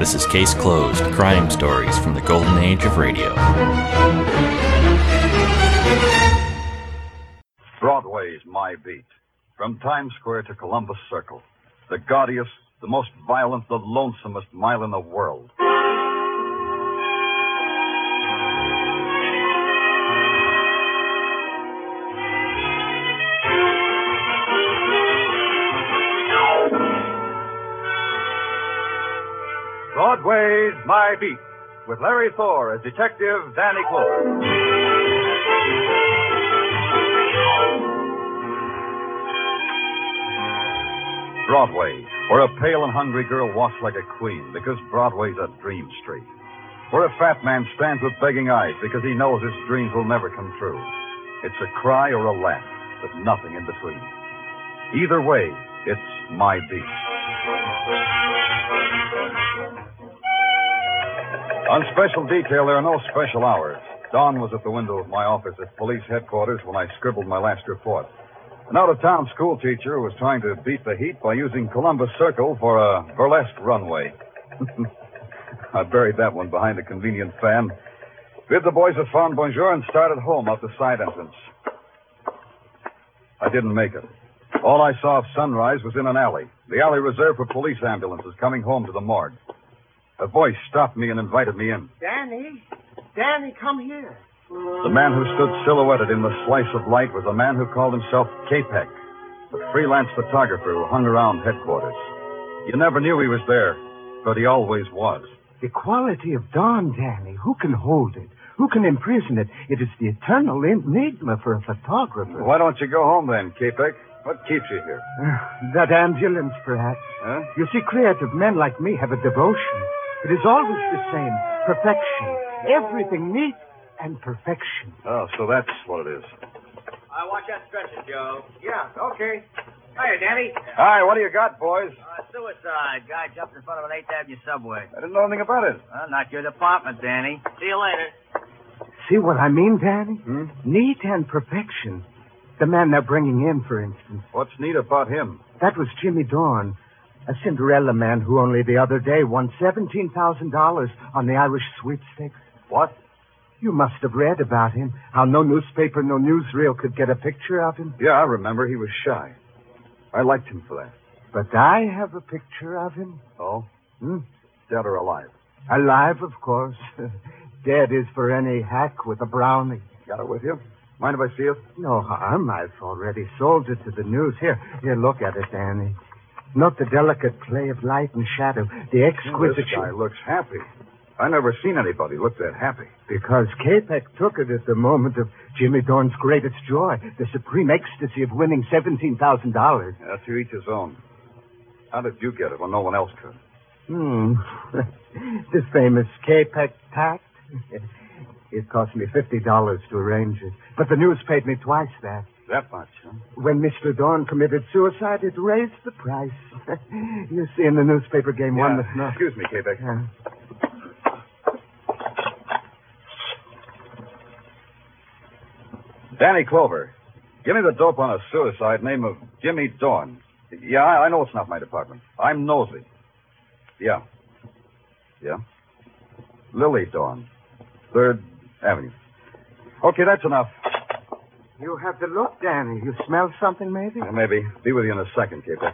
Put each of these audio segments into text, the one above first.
This is Case Closed, crime stories from the golden age of radio. Broadway's my beat. From Times Square to Columbus Circle. The gaudiest, the most violent, the lonesomest mile in the world. Broadway's My Beat, with Larry Thor as Detective Danny Clover. Broadway, where a pale and hungry girl walks like a queen because Broadway's a dream street. Where a fat man stands with begging eyes because he knows his dreams will never come true. It's a cry or a laugh, but nothing in between. Either way, it's My Beat. On special detail, there are no special hours. Don was at the window of my office at police headquarters when I scribbled my last report. An out-of-town school teacher was trying to beat the heat by using Columbus Circle for a burlesque runway. I buried that one behind a convenient fan, bid the boys a fond bonjour, and started home out the side entrance. I didn't make it. All I saw of sunrise was in an alley, the alley reserved for police ambulances coming home to the morgue. A voice stopped me and invited me in. Danny, come here. The man who stood silhouetted in the slice of light was a man who called himself Capek, a freelance photographer who hung around headquarters. You never knew he was there, but he always was. The quality of dawn, Danny. Who can hold it? Who can imprison it? It is the eternal enigma for a photographer. Why don't you go home then, Capek? What keeps you here? That ambulance, perhaps. Huh? You see, creative men like me have a devotion. It is always the same. Perfection. Everything neat and perfection. Oh, so that's what it is. Watch that stretcher, Joe. Yeah, okay. Hiya, Danny. Hi, what do you got, boys? Suicide. Guy jumped in front of an 8th Avenue subway. I didn't know anything about it. Well, not your department, Danny. See you later. See what I mean, Danny? Neat and perfection. The man they're bringing in, for instance. What's neat about him? That was Jimmy Dorn, a Cinderella man who only the other day won $17,000 on the Irish sweepstakes. What? You must have read about him, how no newspaper, no newsreel could get a picture of him. Yeah, I remember. He was shy. I liked him for that. But I have a picture of him. Oh? Dead or alive? Alive, of course. Dead is for any hack with a brownie. Got it with you? Mind if I see it? No harm. I've already sold it to the news. Here, look at it, Danny. Note the delicate play of light and shadow, the exquisite... This guy looks happy. I never seen anybody look that happy. Because Capek took it at the moment of Jimmy Dorn's greatest joy, the supreme ecstasy of winning $17,000. Yeah, to each his own. How did you get it when no one else could? The famous Capek pact. It cost me $50 to arrange it. But the news paid me twice that. That much, huh? When Mr. Dorn committed suicide, it raised the price. You see, in the newspaper game, one must know. Excuse me, Capek. Danny Clover, give me the dope on a suicide name of Jimmy Dorn. Yeah, I know it's not my department. I'm nosy. Yeah. Lily Dorn, 3rd Avenue. Okay, that's enough. You have the look, Danny. You smell something, maybe? Maybe. Be with you in a second, Capek.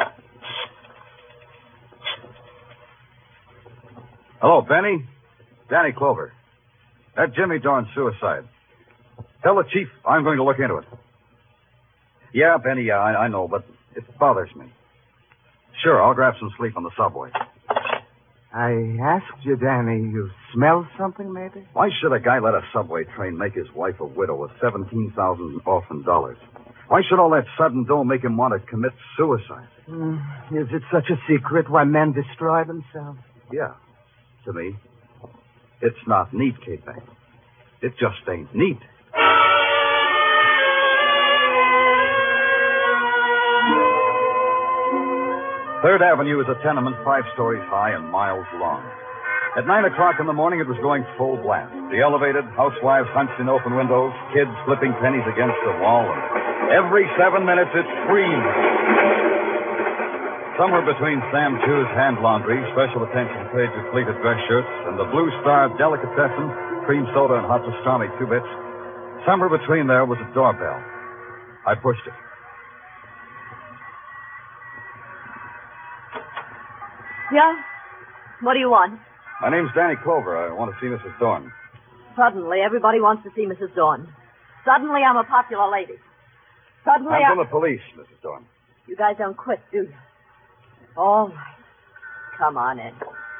Hello, Benny. Danny Clover. That Jimmy Dorn suicide. Tell the chief I'm going to look into it. Yeah, Benny, I know, but it bothers me. Sure, I'll grab some sleep on the subway. I asked you, Danny, you smell something, maybe? Why should a guy let a subway train make his wife a widow with $17,000 orphan dollars? Why should all that sudden dough make him want to commit suicide? Is it such a secret why men destroy themselves? Yeah. To me, it's not neat, Capek. It just ain't neat. Third Avenue is a tenement 5 stories high and miles long. At 9 o'clock in the morning, it was going full blast. The elevated, housewives hunched in open windows, kids flipping pennies against the wall, and every 7 minutes it screamed. Somewhere between Sam Chu's hand laundry, special attention paid to pleated dress shirts, and the Blue Star delicatessen, cream soda and hot pastrami 2 bits, somewhere between there was a doorbell. I pushed it. Yeah? What do you want? My name's Danny Clover. I want to see Mrs. Dorn. Suddenly, everybody wants to see Mrs. Dorn. Suddenly, I'm a popular lady. Suddenly, I'm from the police, Mrs. Dorn. You guys don't quit, do you? All right. Come on in.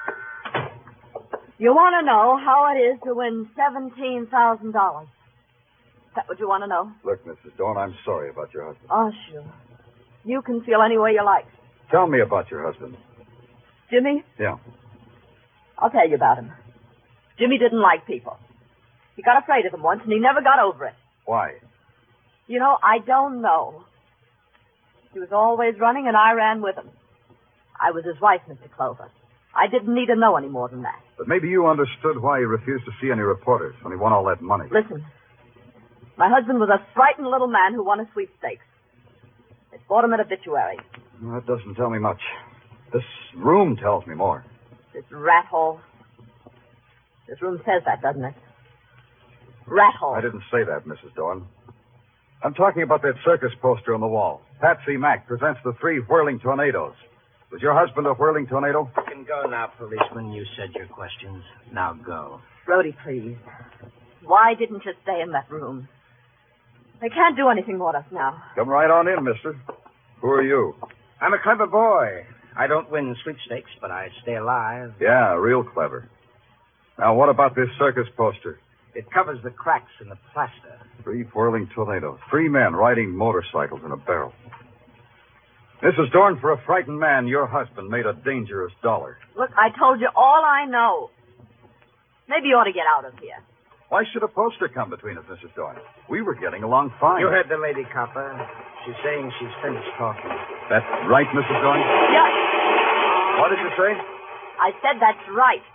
You want to know how it is to win $17,000? Is that what you want to know? Look, Mrs. Dorn, I'm sorry about your husband. Oh, sure. You can feel any way you like. Tell me about your husband. Jimmy? Yeah. I'll tell you about him. Jimmy didn't like people. He got afraid of them once, and he never got over it. Why? You know, I don't know. He was always running, and I ran with him. I was his wife, Mr. Clover. I didn't need to know any more than that. But maybe you understood why he refused to see any reporters when he won all that money. Listen, my husband was a frightened little man who won a sweepstakes. It bought him an obituary. Well, that doesn't tell me much. This room tells me more. This rat hole. This room says that, doesn't it? Rat hole. I didn't say that, Mrs. Dorn. I'm talking about that circus poster on the wall. Patsy Mack presents the 3 whirling tornadoes. Was your husband a whirling tornado? You can go now, policeman. You said your questions. Now go. Brody, please. Why didn't you stay in that room? They can't do anything with us now. Come right on in, mister. Who are you? I'm a clever boy. I don't win sweepstakes, but I stay alive. Yeah, real clever. Now, what about this circus poster? It covers the cracks in the plaster. 3 whirling tornadoes. 3 men riding motorcycles in a barrel. Mrs. Dorn, for a frightened man, your husband made a dangerous dollar. Look, I told you all I know. Maybe you ought to get out of here. Why should a poster come between us, Mrs. Dorn? We were getting along fine. You heard the lady, copper. She's saying she's finished talking. That's right, Mrs. Dorn? Yeah. What did you say? I said that's right.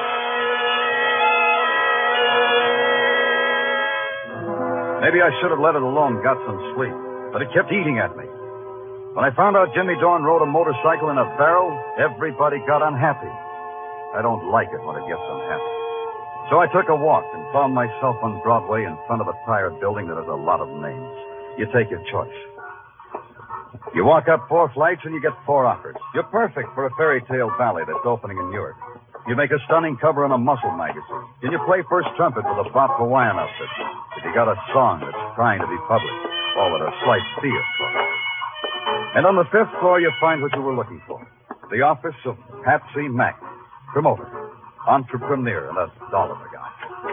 Maybe I should have let it alone, got some sleep. But it kept eating at me. When I found out Jimmy Dorn rode a motorcycle in a barrel, everybody got unhappy. I don't like it when it gets unhappy. So I took a walk and found myself on Broadway in front of a tire building that has a lot of names. You take your choice. You walk up 4 flights and you get 4 offers. You're perfect for a fairy tale ballet that's opening in Newark. You make a stunning cover in a muscle magazine. Then you play first trumpet with a Bob Hawaiian outfit. If you got a song that's trying to be published, call it a slight fee, of course. And on the 5th floor, you find what you were looking for. The office of Patsy Mack, promoter, entrepreneur, and a dollar guy.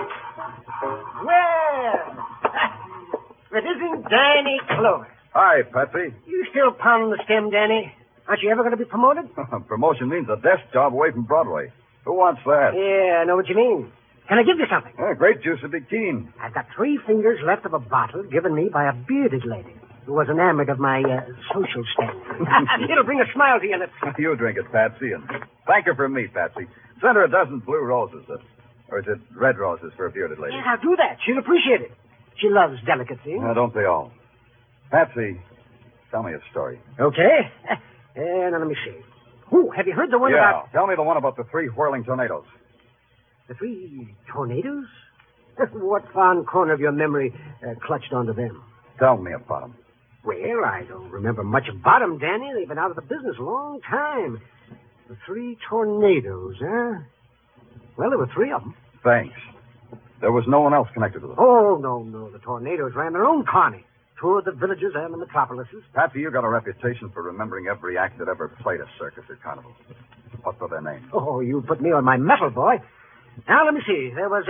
Well, it isn't Danny Clover. Hi, Patsy. You still pounding the stem, Danny? Aren't you ever going to be promoted? Promotion means a desk job away from Broadway. Who wants that? Yeah, I know what you mean. Can I give you something? Grape juice would be keen. I've got 3 fingers left of a bottle given me by a bearded lady who was enamored of my social standing. It'll bring a smile to your lips. You drink it, Patsy, and thank her for me, Patsy. Send her a dozen blue roses, or is it red roses for a bearded lady? Yeah, I'll do that. She'll appreciate it. She loves delicate things. Don't they all? Patsy, tell me a story. Okay. Now let me see. Oh, have you heard the one about... Tell me the one about the 3 whirling tornadoes. The 3 tornadoes? What fond corner of your memory clutched onto them? Tell me about them. Well, I don't remember much about them, Danny. They've been out of the business a long time. The 3 tornadoes, huh? Well, there were 3 of them. Thanks. There was no one else connected with them. Oh, no. The tornadoes ran their own carny. Toured the villages and the metropolises. Patsy, you got a reputation for remembering every act that ever played a circus or carnival. What were their names? Oh, you put me on my mettle, boy. Now, let me see. There was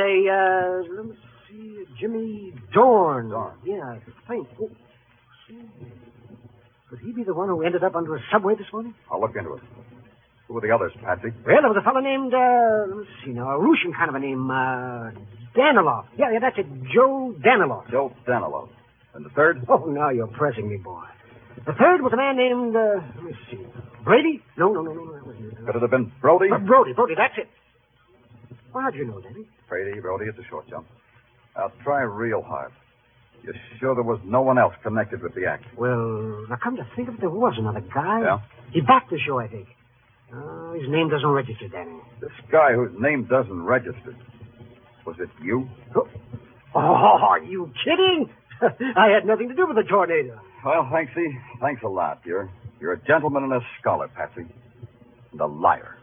Jimmy Dorn. Dorn. Yeah, I think. Oh, could he be the one who ended up under a subway this morning? I'll look into it. Who were the others, Patsy? Well, there was a fellow named, let me see now, a Russian kind of a name, Danilov. Yeah, that's it, Joe Danilov. Joe Danilov. And the third? Oh, now you're pressing me, boy. The third was a man named, let me see, Brady? No. That wasn't it. Could it have been Brody? Brody, that's it. Well, how'd you know, Danny? Brady, it's a short jump. I'll try real hard. You sure there was no one else connected with the act? Well, now come to think of it, there was another guy. Yeah? He backed the show, I think. His name doesn't register, Danny. This guy whose name doesn't register. Was it you? Oh, are you kidding? I had nothing to do with the tornado. Well, Hanksy, thanks a lot. You're a gentleman and a scholar, Patsy. And a liar.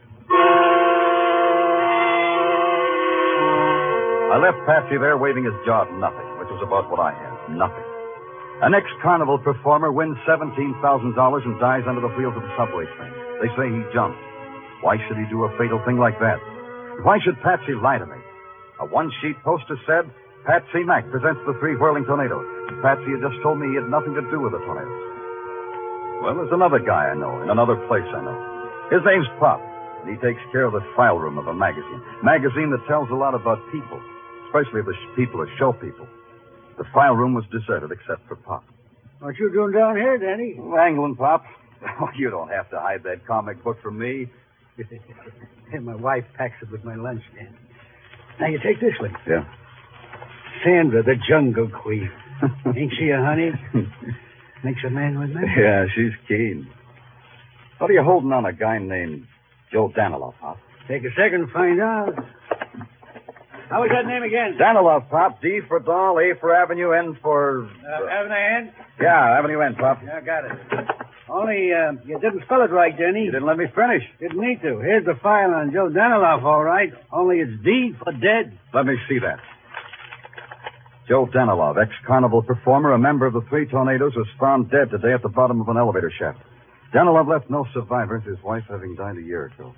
I left Patsy there waving his jaw at nothing, which was about what I had. Nothing. An ex-carnival performer wins $17,000 and dies under the wheels of a subway train. They say he jumped. Why should he do a fatal thing like that? Why should Patsy lie to me? A one-sheet poster said, Patsy Mack presents the 3 whirling tornadoes. Patsy had just told me he had nothing to do with the tornadoes. Well, there's another guy I know, in another place I know. His name's Pop, and he takes care of the file room of a magazine. Magazine that tells a lot about people, especially the people who show people. The file room was deserted except for Pop. What you doing down here, Danny? Wrangling, Pop. Oh, you don't have to hide that comic book from me. And my wife packs it with my lunch, Danny. Now, you take this one. Yeah. Sandra, the Jungle Queen. Ain't she a honey? Makes a man with me. Yeah, she's keen. What are you holding on a guy named Joe Danilov, Pop? Take a second to find out. How was that name again? Danilov, Pop. D for Doll, A for Avenue, N for... Avenue N? Yeah, Avenue N, Pop. Yeah, got it. Only, you didn't spell it right, Denny. You didn't let me finish. Didn't need to. Here's the file on Joe Daniloff, all right. Only it's D for dead. Let me see that. Joe Danilov, ex-carnival performer, a member of the 3 tornadoes, was found dead today at the bottom of an elevator shaft. Danilov left no survivors, his wife having died a year ago.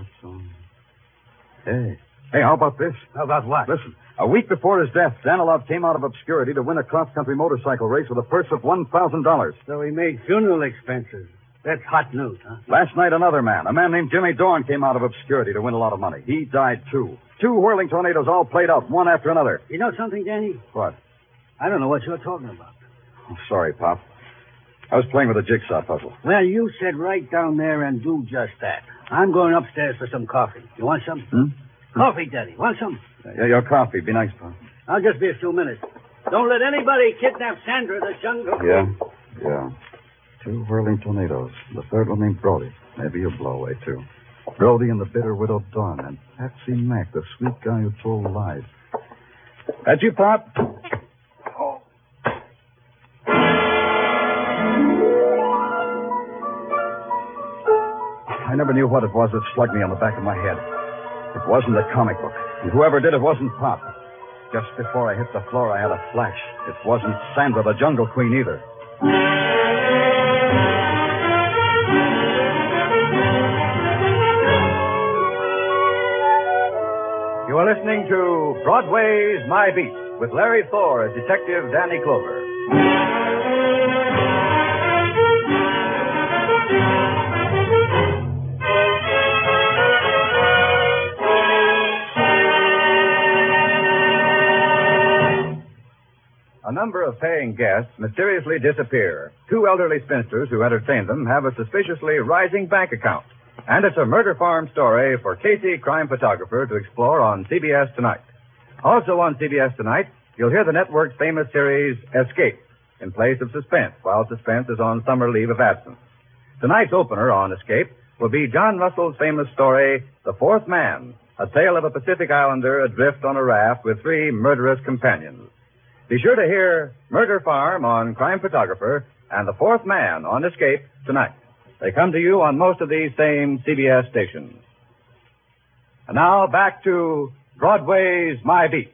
Hey, how about this? How about what? Listen, a week before his death, Danilov came out of obscurity to win a cross-country motorcycle race with a purse of $1,000. So he made funeral expenses. That's hot news, huh? Last night, another man, a man named Jimmy Dorn, came out of obscurity to win a lot of money. He died, too. 2 whirling tornadoes all played out, one after another. You know something, Danny? What? I don't know what you're talking about. Oh, sorry, Pop. I was playing with a jigsaw puzzle. Well, you said right down there and do just that. I'm going upstairs for some coffee. You want some? Coffee, Daddy. Want some? Yeah, your coffee. Be nice, Pop. I'll just be a few minutes. Don't let anybody kidnap Sandra, the Jungle. Yeah. 2 whirling tornadoes. The third one named Brody. Maybe you'll blow away, too. Brody and the bitter widow Dawn, and Patsy Mack, the sweet guy who told lies. That you, Pop? Oh. I never knew what it was that slugged me on the back of my head. It wasn't the comic book. And whoever did it wasn't Pop. Just before I hit the floor, I had a flash. It wasn't Sandra, the Jungle Queen, either. You are listening to Broadway's My Beat with Larry Thor as Detective Danny Clover. A number of paying guests mysteriously disappear. 2 elderly spinsters who entertain them have a suspiciously rising bank account. And it's a murder farm story for Casey, crime photographer, to explore on CBS Tonight. Also on CBS Tonight, you'll hear the network's famous series, Escape, in place of Suspense, while Suspense is on summer leave of absence. Tonight's opener on Escape will be John Russell's famous story, The Fourth Man, a tale of a Pacific Islander adrift on a raft with 3 murderous companions. Be sure to hear Murder Farm on Crime Photographer and The Fourth Man on Escape tonight. They come to you on most of these same CBS stations. And now back to Broadway's My Beat.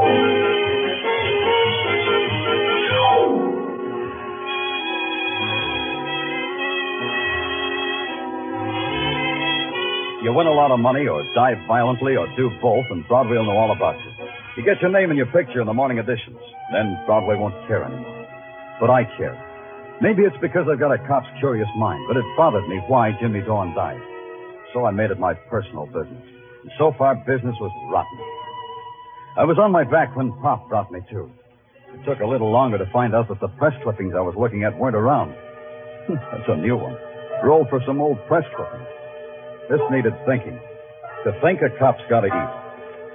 You win a lot of money or die violently or do both, and Broadway will know all about you. You get your name and your picture in the morning editions. Then Broadway won't care anymore. But I care. Maybe it's because I've got a cop's curious mind, but it bothered me why Jimmy Dorn died. So I made it my personal business. And so far, business was rotten. I was on my back when Pop brought me to. It took a little longer to find out that the press clippings I was looking at weren't around. That's a new one. Rolled for some old press clippings. This needed thinking. To think, a cop's got to eat.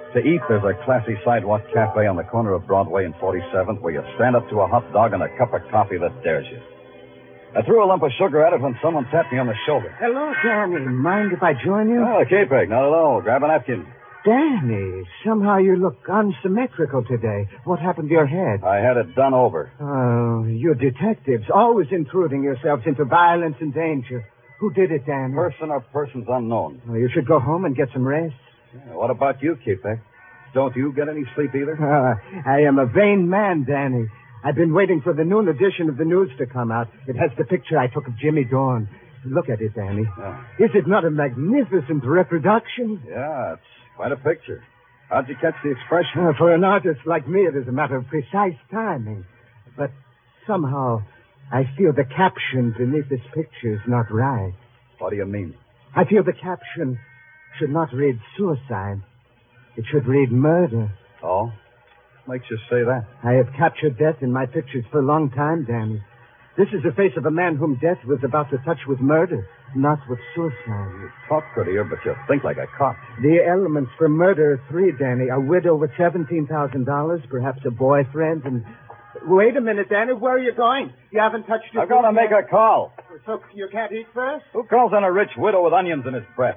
To eat, there's a classy sidewalk cafe on the corner of Broadway and 47th where you stand up to a hot dog and a cup of coffee that dares you. I threw a lump of sugar at it when someone tapped me on the shoulder. Hello, Danny. Mind if I join you? Oh, K-Peg, not at all. Grab a napkin. Danny, somehow you look unsymmetrical today. What happened to your head? I had it done over. Oh, you detectives, always intruding yourselves into violence and danger. Who did it, Danny? Person or persons unknown. Oh, you should go home and get some rest. Yeah, what about you, K-Peg? Don't you get any sleep either? I am a vain man, Danny. I've been waiting for the noon edition of the news to come out. It has the picture I took of Jimmy Dorn. Look at it, Danny. Yeah. Is it not a magnificent reproduction? Yeah, it's quite a picture. How'd you catch the expression? For an artist like me, it is a matter of precise timing. But somehow, I feel the caption beneath this picture is not right. What do you mean? I feel the caption should not read suicide. It should read murder. Oh? Makes you say that? I have captured death in my pictures for a long time, Danny. This is the face of a man whom death was about to touch with murder, not with suicide. You talk prettier, but you think like a cop. The elements for murder are three, Danny. A widow with $17,000, perhaps a boyfriend, and... Wait a minute, Danny. Where are you going? You haven't touched your... I'm going to make a call. So you can't eat first? Who calls on a rich widow with onions in his breath?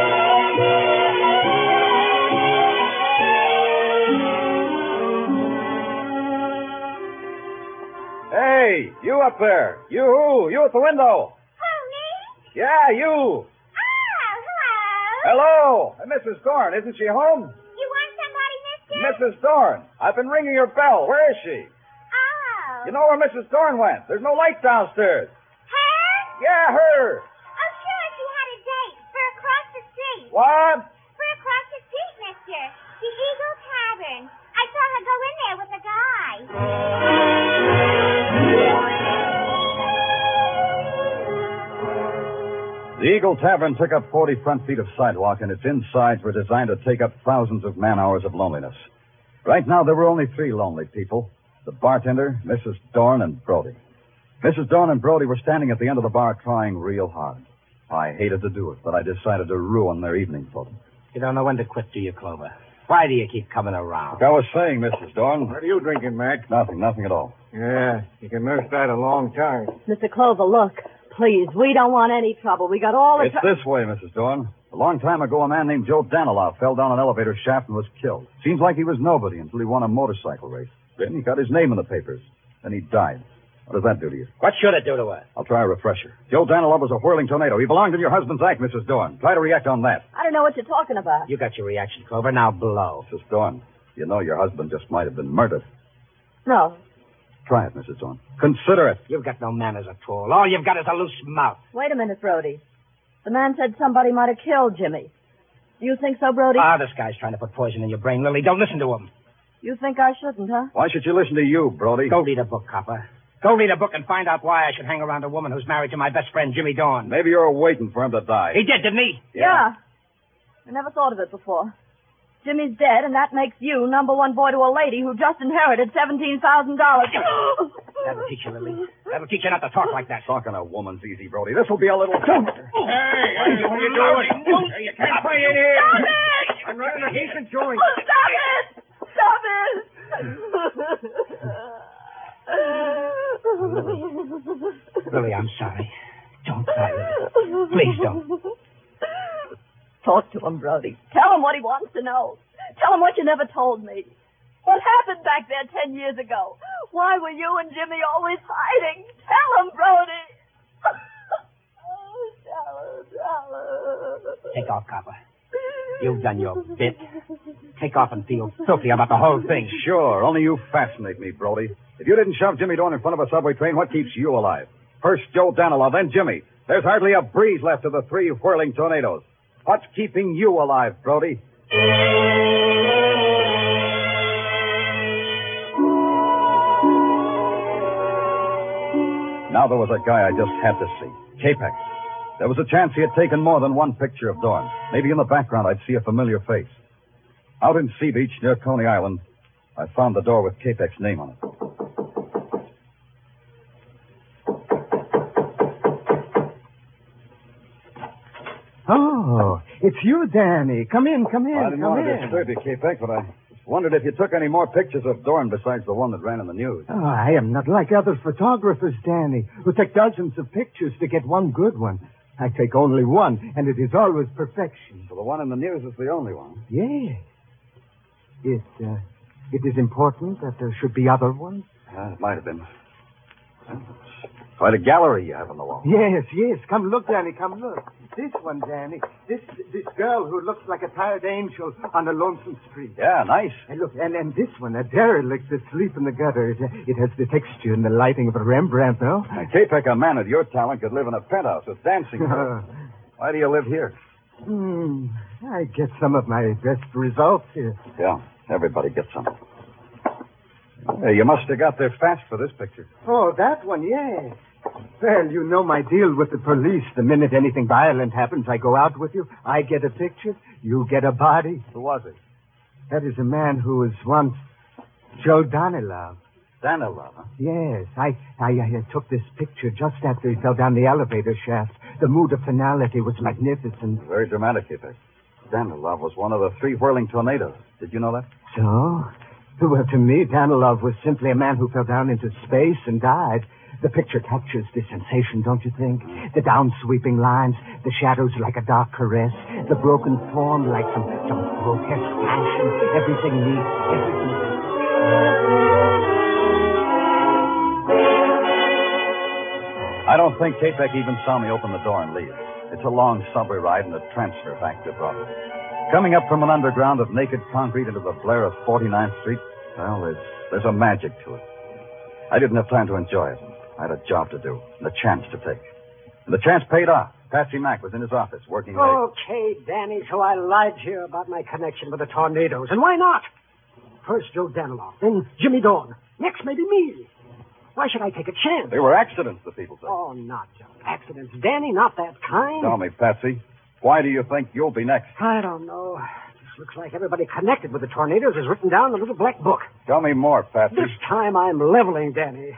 Hey, you up there. You at the window. Who, me? Yeah, you. Oh, hello. Hello. Mrs. Dorn, isn't she home? You want somebody, mister? Mrs. Dorn, I've been ringing your bell. Where is she? Oh. You know where Mrs. Dorn went? There's no light downstairs. Her? Yeah, her. Oh, sure, she had a date for across the street. What? For across the street, mister. The Eagle Tavern. I saw her go in there with a guy. The Eagle Tavern took up 40 front feet of sidewalk, and its insides were designed to take up thousands of man-hours of loneliness. Right now, there were only three lonely people. The bartender, Mrs. Dorn, and Brody. Mrs. Dorn and Brody were standing at the end of the bar trying real hard. I hated to do it, but I decided to ruin their evening for them. You don't know when to quit, do you, Clover? Why do you keep coming around? Like I was saying, Mrs. Dorn. What are you drinking, Mac? Nothing at all. Yeah, you can nurse that a long time. Mr. Clover, look. Please, we don't want any trouble. We got all the It's this way, Mrs. Dorn. A long time ago, a man named Joe Danilov fell down an elevator shaft and was killed. Seems like he was nobody until he won a motorcycle race. Then he got his name in the papers. Then he died. What does that do to you? What should it do to her? I'll try a refresher. Joe Danilov was a whirling tornado. He belonged in your husband's act, Mrs. Dorn. Try to react on that. I don't know what you're talking about. You got your reaction, Clover. Now blow. Mrs. Dorn, you know your husband just might have been murdered. No. Try it, Mrs. Dorn. Consider it. You've got no manners at all. All you've got is a loose mouth. Wait a minute, Brody. The man said somebody might have killed Jimmy. Do you think so, Brody? This guy's trying to put poison in your brain, Lily. Don't listen to him. You think I shouldn't, huh? Why should you listen to you, Brody? Go read a book, copper. Go read a book and find out why I should hang around a woman who's married to my best friend, Jimmy Dorn. Maybe you're waiting for him to die. He did, didn't he? Yeah. I never thought of it before. Jimmy's dead, and that makes you number one boy to a lady who just inherited $17,000. That'll teach you, Lily. That'll teach you not to talk like that. Talking a woman's easy, Brody. This will be a little... Hey, what are you doing? You can't play in here. Stop it! I'm running a decent joint. Stop it! Stop it! Lily, I'm sorry. Don't cry, Lily. Please don't. Talk to him, Brody. Tell him what he wants to know. Tell him what you never told me. What happened back there 10 years ago? Why were you and Jimmy always fighting? Tell him, Brody. Tell him. Take off, copper. You've done your bit. Take off and feel filthy about the whole thing. Sure, only you fascinate me, Brody. If you didn't shove Jimmy Dorn in front of a subway train, what keeps you alive? First Joe Danilov, then Jimmy. There's hardly a breeze left of the three whirling tornadoes. What's keeping you alive, Brody? Now there was a guy I just had to see. K-Pex. There was a chance he had taken more than one picture of Dorn. Maybe in the background I'd see a familiar face. Out in Sea Beach near Coney Island, I found the door with K-Pex's name on it. Oh, It's you, Danny. Come in. I didn't want to disturb you, K-Peck, but I wondered if you took any more pictures of Dorn besides the one that ran in the news. Oh, I am not like other photographers, Danny, who take dozens of pictures to get one good one. I take only one, and it is always perfection. So the one in the news is the only one. Yes. It is important that there should be other ones? It might have been. It's quite a gallery you have on the wall. Yes. Come look, Danny, come look. This one, Danny. This girl who looks like a tired angel on a lonesome street. Yeah, nice. And look, and this one, a derelict asleep in the gutter. It has the texture and the lighting of a Rembrandt, though. Now, K-Peck, a man of your talent could live in a penthouse with dancing. Why do you live here? I get some of my best results here. Yeah, everybody gets some. Hey, you must have got there fast for this picture. Oh, that one, yes. Well, you know my deal with the police. The minute anything violent happens, I go out with you. I get a picture. You get a body. Who was it? That is a man who was once Joe Danilov. Danilov, huh? Yes. I took this picture just after he fell down the elevator shaft. The mood of finality was magnificent. Very dramatic, K-Peck. Danilov was one of the 3 whirling tornadoes. Did you know that? So? Well, to me, Danilov was simply a man who fell down into space and died. The picture captures the sensation, don't you think? The down-sweeping lines, the shadows like a dark caress, the broken form like some grotesque passion, everything neat, everything. I don't think K-Peck even saw me open the door and leave. It's a long subway ride and a transfer back to Broadway. Coming up from an underground of naked concrete into the blare of 49th Street, well, there's a magic to it. I didn't have time to enjoy it. I had a job to do and a chance to take. And the chance paid off. Patsy Mack was in his office working late. Okay, Danny, so I lied to you about my connection with the tornadoes. And why not? First Joe Danilov, then Jimmy Dorn. Next, maybe me. Why should I take a chance? They were accidents, the people say. Oh, not just accidents, Danny, not that kind. Tell me, Patsy, why do you think you'll be next? I don't know. This looks like everybody connected with the tornadoes is written down in a little black book. Tell me more, Patsy. This time I'm leveling, Danny.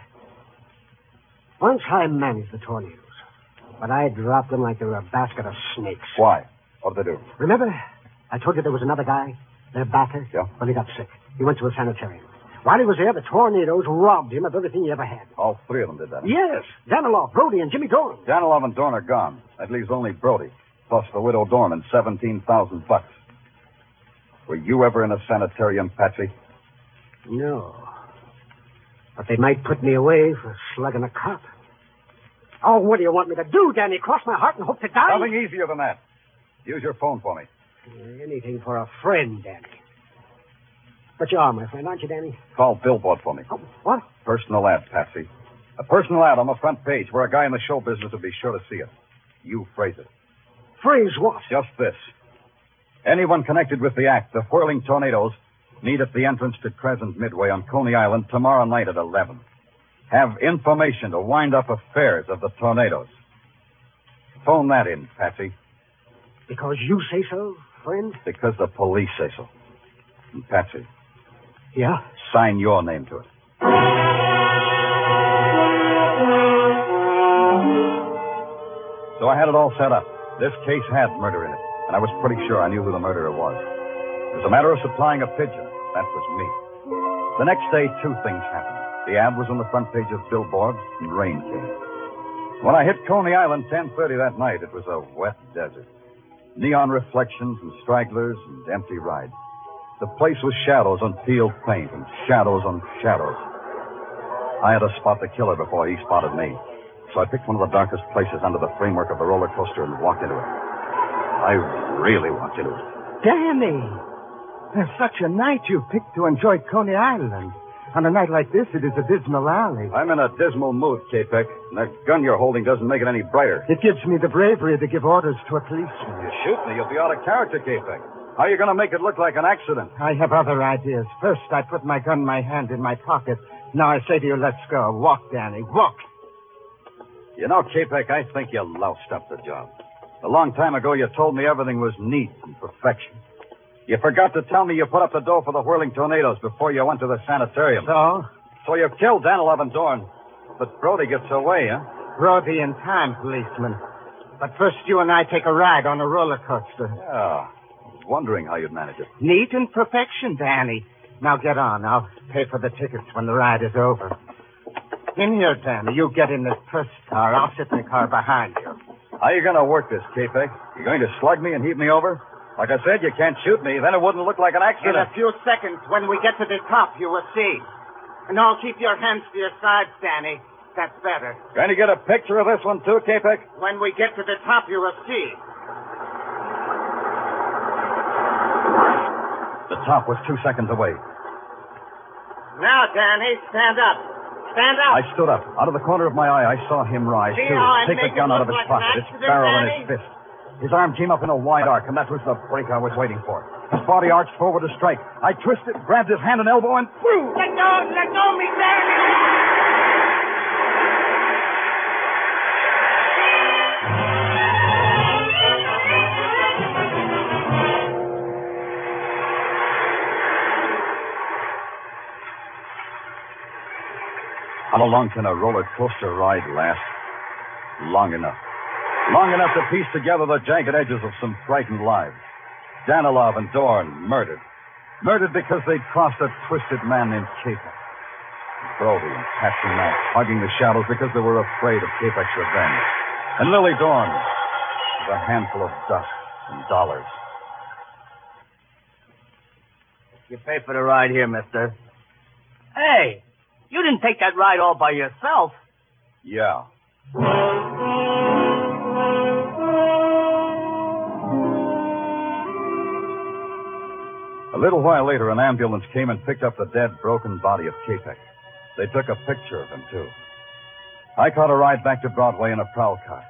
Once I managed the tornadoes, but I dropped them like they were a basket of snakes. Why? What did they do? Remember, I told you there was another guy, their backer? Yeah. Well, he got sick. He went to a sanitarium. While he was there, the tornadoes robbed him of everything he ever had. All 3 of them did that? Yes. Danilov, Brody, and Jimmy Dorn. Danilov and Dorn are gone. That leaves only Brody, plus the widow Dorn and $17,000. Were you ever in a sanitarium, Patsy? No. But they might put me away for slugging a cop. Oh, what do you want me to do, Danny? Cross my heart and hope to die? Nothing easier than that. Use your phone for me. Anything for a friend, Danny. But you are my friend, aren't you, Danny? Call Billboard for me. Oh, what? Personal ad, Patsy. A personal ad on the front page where a guy in the show business will be sure to see it. You phrase it. Phrase what? Just this. Anyone connected with the act, the Whirling Tornadoes, meet at the entrance to Crescent Midway on Coney Island tomorrow night at 11. Have information to wind up affairs of the tornadoes. Phone that in, Patsy. Because you say so, friend? Because the police say so. And Patsy. Yeah? Sign your name to it. So I had it all set up. This case had murder in it, and I was pretty sure I knew who the murderer was. It was a matter of supplying a pigeon. That was me. The next day, 2 things happened. The ad was on the front page of Billboard, and rain came. When I hit Coney Island 10:30 that night, it was a wet desert. Neon reflections and stragglers and empty rides. The place was shadows on peeled paint and shadows on shadows. I had to spot the killer before he spotted me. So I picked one of the darkest places under the framework of the roller coaster and walked into it. I really walked into it. Danny! There's such a night you picked to enjoy Coney Island. On a night like this, it is a dismal alley. I'm in a dismal mood, K-Peck, and that gun you're holding doesn't make it any brighter. It gives me the bravery to give orders to a policeman. You shoot me, you'll be out of character, K-Peck. How are you going to make it look like an accident? I have other ideas. First, I put my gun in my hand in my pocket. Now I say to you, let's go. Walk, Danny, walk. You know, K-Peck, I think you loused up the job. A long time ago, you told me everything was neat and perfection. You forgot to tell me you put up the dough for the Whirling Tornadoes before you went to the sanitarium. So you killed Danilov and Dorn. But Brody gets away, huh? Brody in time, policeman. But first you and I take a ride on a roller coaster. Yeah. I was wondering how you'd manage it. Neat and perfection, Danny. Now get on. I'll pay for the tickets when the ride is over. In here, Danny. You get in this first car. I'll sit in the car behind you. How are you going to work this, K-Peg? You going to slug me and heave me over? Like I said, you can't shoot me. Then it wouldn't look like an accident. In a few seconds, when we get to the top, you will see. And now keep your hands to your sides, Danny. That's better. Going to get a picture of this one, too, K-Peg? When we get to the top, you will see. The top was 2 seconds away. Now, Danny, stand up. Stand up. I stood up. Out of the corner of my eye, I saw him rise, See too. how I Take the make gun it out of look his like pocket, an its accident, barrel in Danny? his fist. His arm came up in a wide arc, and that was the break I was waiting for. His body arched forward to strike. I twisted, grabbed his hand and elbow, and threw. Let go of me, Danny. How long can a roller coaster ride last? Long enough. Long enough to piece together the jagged edges of some frightened lives. Danilov and Dorn murdered. Murdered because they'd crossed a twisted man named K-Peg. Brody and Patsy Mack hugging the shadows because they were afraid of K-Peg's revenge. And Lily Dorn with a handful of dust and dollars. You pay for the ride here, mister. Hey, you didn't take that ride all by yourself. Yeah. A little while later, an ambulance came and picked up the dead, broken body of K-Peg. They took a picture of him, too. I caught a ride back to Broadway in a prowl car.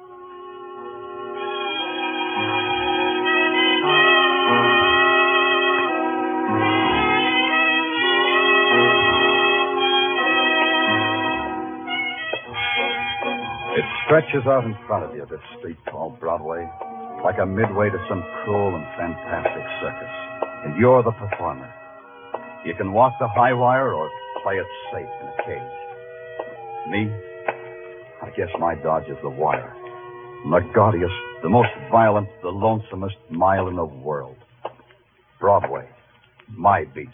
It stretches out in front of you, this street called Broadway, like a midway to some cruel and fantastic circus. And you're the performer. You can walk the high wire or play it safe in a cage. Me? I guess my dodge is the wire. The gaudiest, the most violent, the lonesomest mile in the world. Broadway. My beat.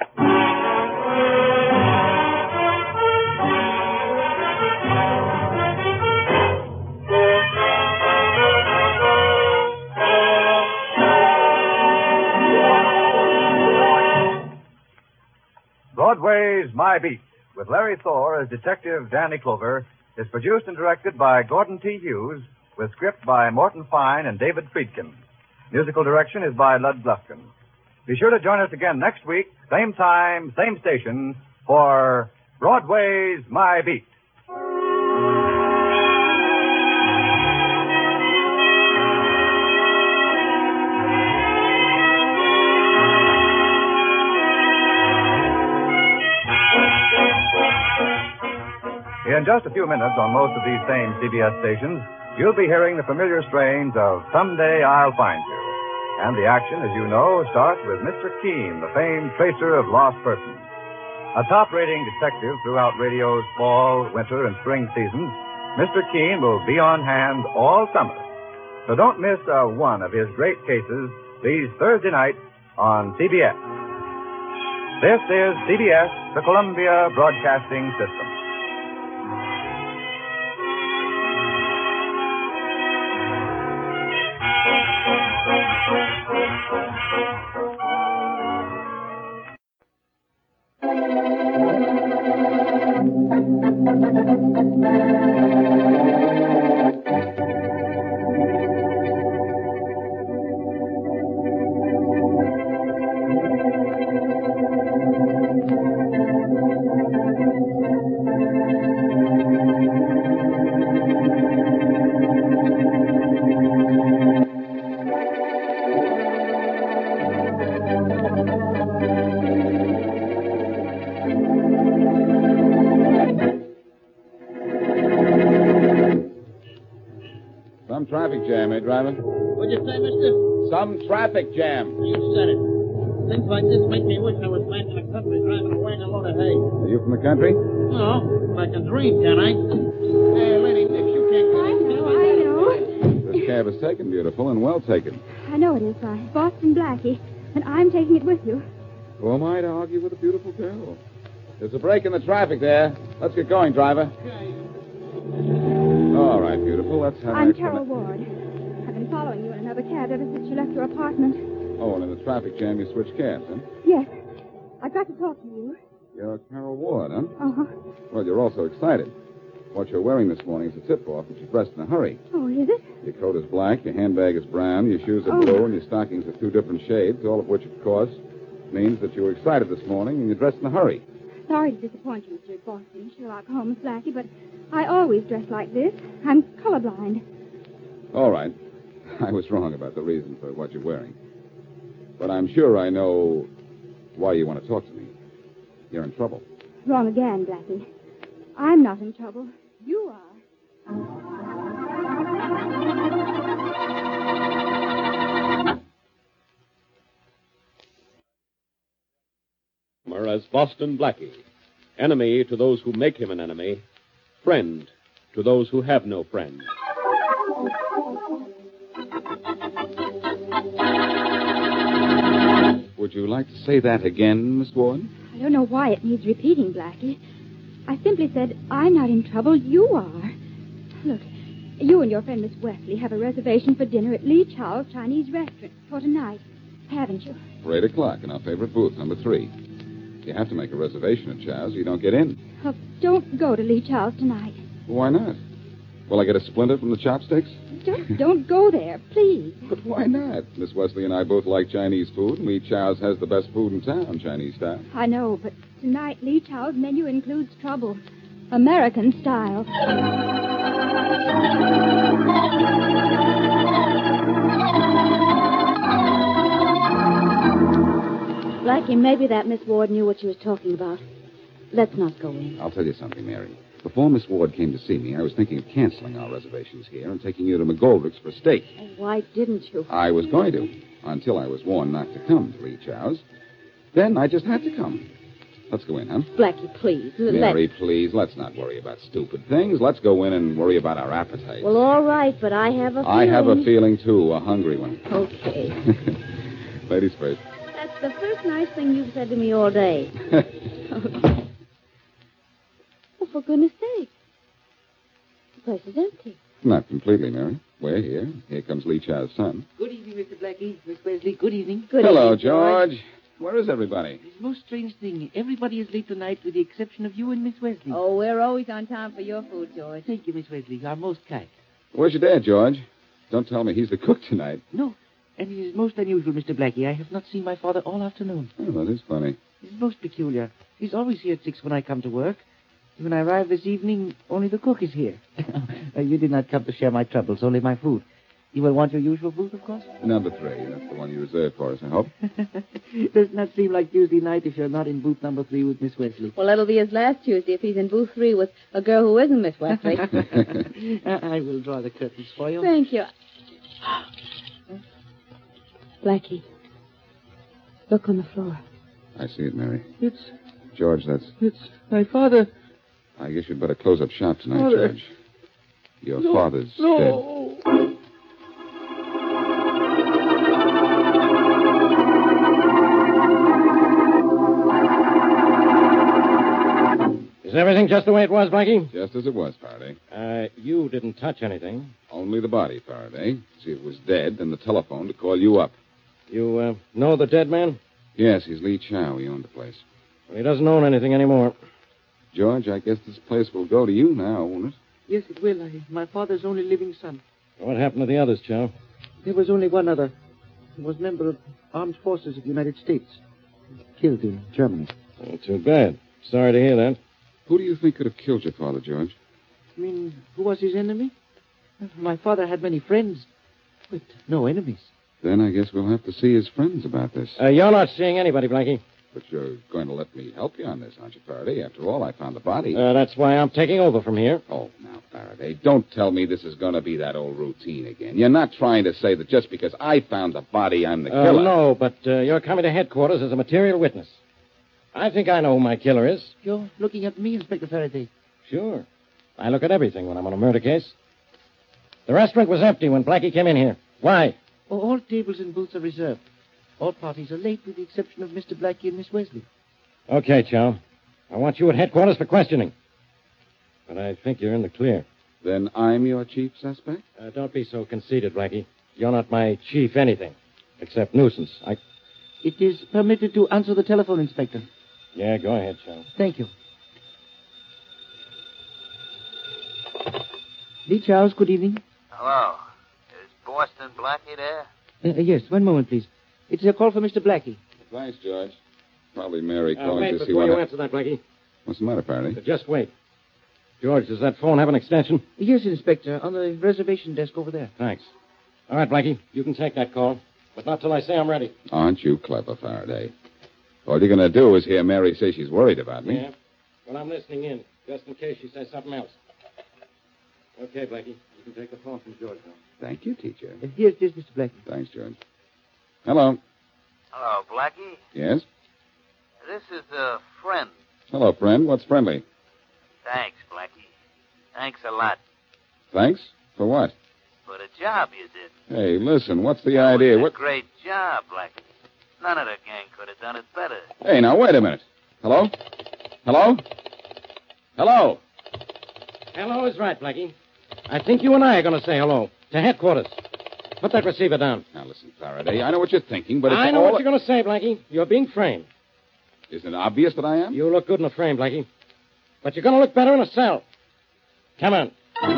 Broadway's My Beat, with Larry Thor as Detective Danny Clover, is produced and directed by Gordon T. Hughes, with script by Morton Fine and David Friedkin. Musical direction is by Lud Glufkin. Be sure to join us again next week, same time, same station, for Broadway's My Beat. In just a few minutes on most of these same CBS stations, you'll be hearing the familiar strains of Someday I'll Find You. And the action, as you know, starts with Mr. Keene, the famed tracer of lost persons. A top-rating detective throughout radio's fall, winter, and spring seasons, Mr. Keene will be on hand all summer. So don't miss one of his great cases these Thursday nights on CBS. This is CBS, the Columbia Broadcasting System. Some traffic jam, eh, driver? What'd you say, mister? Some traffic jam. You said it. Things like this make me wish I was back in the country driving a wagon load of hay. Are you from the country? No, like a dream, can I? Hey, lady, if you can't get in, I know. cab is taken, beautiful, and well taken. I know it is by Boston Blackie, and I'm taking it with you. Who am I to argue with a beautiful girl? There's a break in the traffic there. Let's get going, driver. All right, beautiful. Let's have I'm Carol Ward. I've been following you in another cab ever since you left your apartment. Oh, and in the traffic jam, you switched cabs, huh? Yes. I've got to talk to you. You're Carol Ward, huh? Uh-huh. Well, you're also excited. What you're wearing this morning is a tip-off that you're dressed in a hurry. Oh, is it? Your coat is black, your handbag is brown, your shoes are blue, and your stockings are 2 different shades, all of which, of course, means that you were excited this morning and you're dressed in a hurry. Sorry to disappoint you, Mr. Boston, Sherlock Holmes, Blackie, but I always dress like this. I'm colorblind. All right. I was wrong about the reason for what you're wearing. But I'm sure I know why you want to talk to me. You're in trouble. Wrong again, Blackie. I'm not in trouble. You are. As Boston Blackie, enemy to those who make him an enemy, friend to those who have no friend. Would you like to say that again, Miss Ward? I don't know why it needs repeating, Blackie. I simply said, I'm not in trouble, you are. Look, you and your friend Miss Wesley have a reservation for dinner at Lee Chow's Chinese restaurant for tonight, haven't you? For 8 o'clock in our favorite booth, number 3. You have to make a reservation at Chow's or you don't get in. Oh, don't go to Lee Chow's tonight. Why not? Will I get a splinter from the chopsticks? Don't go there, please. But why not? Miss Wesley and I both like Chinese food, and Lee Chow's has the best food in town, Chinese style. I know, but tonight Lee Chow's menu includes trouble. American style. Blackie, maybe that Miss Ward knew what she was talking about. Let's not go in. I'll tell you something, Mary. Before Miss Ward came to see me, I was thinking of canceling our reservations here and taking you to McGoldrick's for steak. Oh, why didn't you? I was going to, until I was warned not to come to Lee Chow's. Then I just had to come. Let's go in, huh? Blackie, please. Mary, please, let's not worry about stupid things. Let's go in and worry about our appetite. Well, all right, but I have a feeling. I have a feeling, too, a hungry one. Okay. Ladies first. That's the first nice thing you've said to me all day. Well, for goodness sake. The place is empty. Not completely, Mary. We're here. Here comes Lee Chow's son. Good evening, Mr. Blackie. Miss Wesley, good evening. Hello, George. Where is everybody? It's a most strange thing. Everybody is late tonight with the exception of you and Miss Wesley. Oh, we're always on time for your food, George. Thank you, Miss Wesley. You are most kind. Where's your dad, George? Don't tell me he's the cook tonight. No. And it is most unusual, Mr. Blackie. I have not seen my father all afternoon. Oh, that is funny. It's most peculiar. He's always here at 6 when I come to work. When I arrive this evening, only the cook is here. You did not come to share my troubles, only my food. You will want your usual food, of course? Number 3. That's the one you reserved for us, I hope. Does not seem like Tuesday night if you're not in booth number 3 with Miss Wesley. Well, that'll be his last Tuesday if he's in booth 3 with a girl who isn't Miss Wesley. I will draw the curtains for you. Thank you. Blackie, look on the floor. I see it, Mary. It's George, It's my father. I guess you'd better close up shop tonight, Father. George. Your father's dead. No. Is everything just the way it was, Blackie? Just as it was, Faraday. You didn't touch anything. Only the body, Faraday. See, it was dead, and the telephone to call you up. You, know the dead man? Yes, he's Lee Chow. He owned the place. Well, he doesn't own anything anymore. George, I guess this place will go to you now, won't it? Yes, it will. My father's only living son. What happened to the others, Chow? There was only one other. He was a member of Armed Forces of the United States. Killed in Germany. Oh, too bad. Sorry to hear that. Who do you think could have killed your father, George? You mean, who was his enemy? My father had many friends, but no enemies. Then I guess we'll have to see his friends about this. You're not seeing anybody, Blackie. But you're going to let me help you on this, aren't you, Faraday? After all, I found the body. That's why I'm taking over from here. Oh, now, Faraday, don't tell me this is going to be that old routine again. You're not trying to say that just because I found the body, I'm the killer. No, but you're coming to headquarters as a material witness. I think I know who my killer is. You're looking at me, Inspector Faraday. Sure. I look at everything when I'm on a murder case. The restaurant was empty when Blackie came in here. Why? Oh, all tables and booths are reserved. All parties are late with the exception of Mr. Blackie and Miss Wesley. Okay, Chow. I want you at headquarters for questioning. But I think you're in the clear. Then I'm your chief suspect? Don't be so conceited, Blackie. You're not my chief anything, except nuisance. It is permitted to answer the telephone, Inspector. Yeah, go ahead, Chow. Thank you. Lee Charles, good evening. Hello. Is Boston Blackie there? Yes, one moment, please. It's a call for Mr. Blackie. Thanks, George. Probably Mary calling wait to see before what... you answer that, Blackie. What's the matter, Faraday? Just wait. George, does that phone have an extension? Yes, Inspector, on the reservation desk over there. Thanks. All right, Blackie, you can take that call, but not till I say I'm ready. Aren't you clever, Faraday? All you're going to do is hear Mary say she's worried about me. Yeah? Well, I'm listening in, just in case she says something else. Okay, Blackie, you can take the phone from George now. Thank you, teacher. Here's Mr. Blackie. Thanks, George. Hello. Hello, Blackie. Yes? This is a friend. Hello, friend. What's friendly? Thanks, Blackie. Thanks a lot Thanks? For what? for the job you did. Hey, listen, what's the idea? It was What? a great job, Blackie. None of the gang could have done it better. Hey, now, wait a minute. Hello? Hello? Hello? Hello is right, Blackie. I think you and I are going to say hello to headquarters. Put that receiver down. Now, listen, Faraday, I know what you're thinking, but it's I know all... what you're going to say, Blackie. You're being framed. Isn't it obvious that I am? You look good in a frame, Blackie. But you're going to look better in a cell. Come on.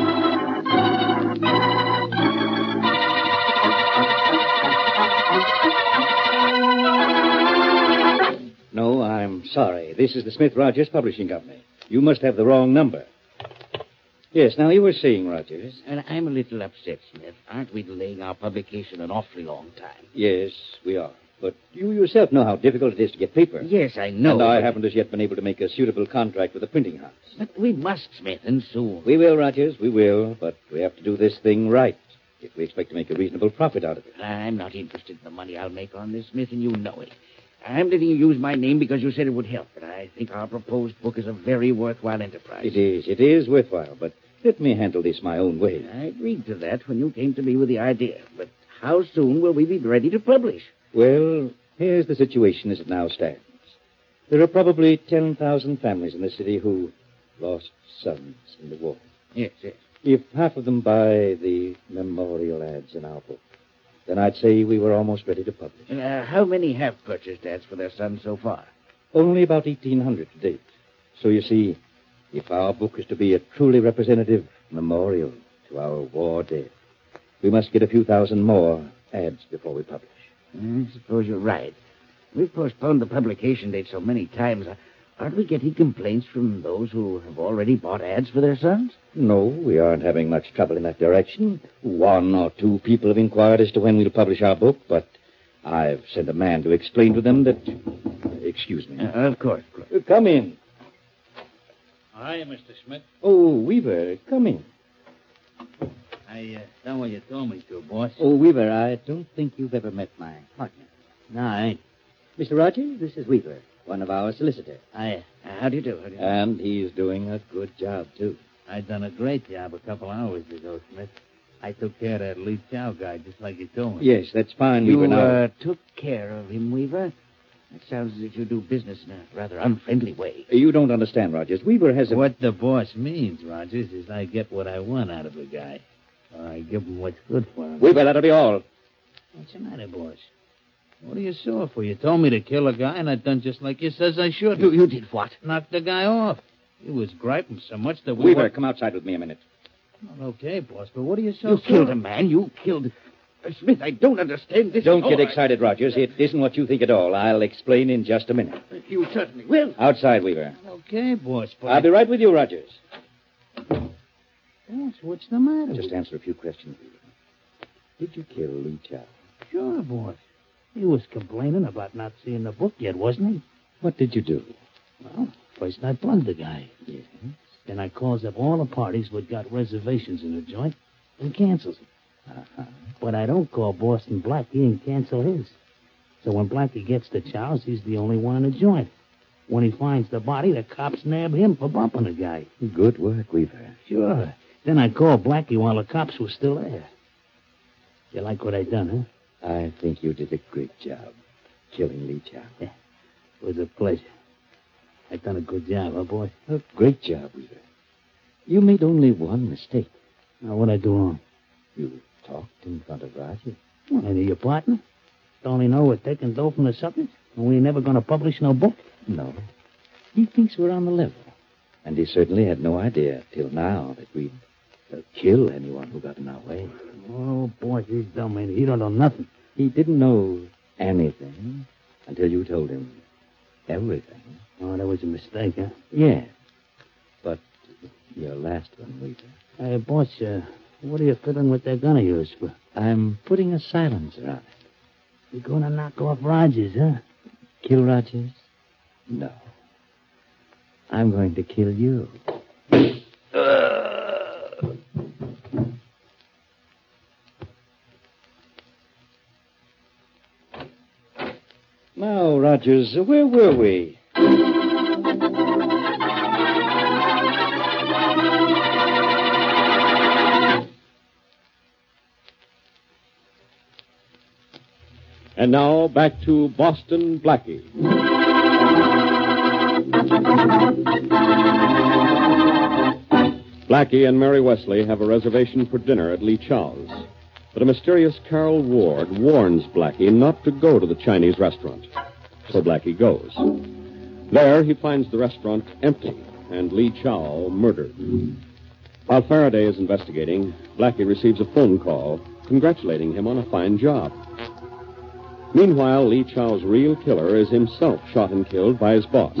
No, I'm sorry. This is the Smith Rogers Publishing Company. You must have the wrong number. Yes, now you were saying, Rogers. And I'm a little upset, Smith. Aren't we delaying our publication an awfully long time? Yes, we are. But you yourself know how difficult it is to get paper. Yes, I know. And I haven't as yet been able to make a suitable contract with a printing house. But we must, Smith, and soon. We will, Rogers, we will. But we have to do this thing right if we expect to make a reasonable profit out of it. I'm not interested in the money I'll make on this, Smith, and you know it. I'm letting you use my name because you said it would help, but I think our proposed book is a very worthwhile enterprise. It is worthwhile, but let me handle this my own way. I agreed to that when you came to me with the idea, but how soon will we be ready to publish? Well, here's the situation as it now stands. There are probably 10,000 families in the city who lost sons in the war. Yes, yes. If half of them buy the memorial ads in our book, then I'd say we were almost ready to publish. How many have purchased ads for their sons so far? Only about 1,800 to date. So you see, if our book is to be a truly representative memorial to our war dead, we must get a few thousand more ads before we publish. I suppose you're right. We've postponed the publication date so many times. Aren't we getting complaints from those who have already bought ads for their sons? No, we aren't having much trouble in that direction. 1 or 2 people have inquired as to when we'll publish our book, but I've sent a man to explain to them that... excuse me. Of course. Come in. Hi, Mr. Smith. Oh, Weaver, come in. I done what you told me to, boss. Oh, Weaver, I don't think you've ever met my partner. No, I ain't. Mr. Rogers, this is Weaver, one of our solicitors. How do you do? And he's doing a good job, too. I done a great job a couple hours ago, Smith. I took care of that Lee Chow guy just like you told me. Yes, that's fine, You Weaver. Now... took care of him, Weaver? It sounds as if you do business in a rather unfriendly way. You don't understand, Rogers. Weaver has a... What the boss means, Rogers, is I get what I want out of the guy. Or I give him what's good for him. Weaver, that'll be all. What's the matter, boss? What are you sore for? You told me to kill a guy, and I done just like you says I should. You did what? Knocked the guy off. He was griping so much that Weaver, come outside with me a minute. Well, okay, boss, but what are you so You sore? killed a man. You killed... Smith, I don't understand this. Don't at get all. excited, Rogers. It isn't what you think at all. I'll explain in just a minute. You certainly will. Outside, Weaver. Okay, boss, but... I'll be right with you, Rogers. Boss, what's the matter? Just answer a few questions, Weaver. Did you kill Lee Chow? Sure, boss. He was complaining about not seeing the book yet, wasn't he? What did you do? Well, first I plugged the guy. Yes. Then I calls up all the parties who got reservations in the joint and cancels them. But I don't call Boston Blackie and cancel his. So when Blackie gets the Chows, he's the only one in the joint. When he finds the body, the cops nab him for bumping the guy. Good work, Weaver. Sure. Then I called Blackie while the cops were still there. You like what I done, huh? I think you did a great job killing Lee Chow. Yeah. It was a pleasure. I done a good job, huh, boy? A great job, Weaver. You made only one mistake. Now, what'd I do wrong? You talked in front of Roger. Well, ain't he your partner? Don't he know we're taking dough from the suckers? And we ain't never gonna publish no book? No. He thinks we're on the level. And he certainly had no idea till now that we'd kill anyone who got in our way. Oh, boy, he's dumb, ain't he? He don't know nothing. He didn't know anything until you told him everything. Oh, that was a mistake, huh? Yeah. But your last one, Weaver. Hey, boss, what are you fiddling with that gun of yours for? I'm putting a silencer on it. You're gonna knock off Rogers, huh? Kill Rogers? No. I'm going to kill you. Now, Rogers, where were we? And now, back to Boston Blackie. Blackie and Mary Wesley have a reservation for dinner at Lee Chow's. But a mysterious Carol Ward warns Blackie not to go to the Chinese restaurant. So Blackie goes. There, he finds the restaurant empty and Lee Chow murdered. While Faraday is investigating, Blackie receives a phone call congratulating him on a fine job. Meanwhile, Lee Chow's real killer is himself shot and killed by his boss.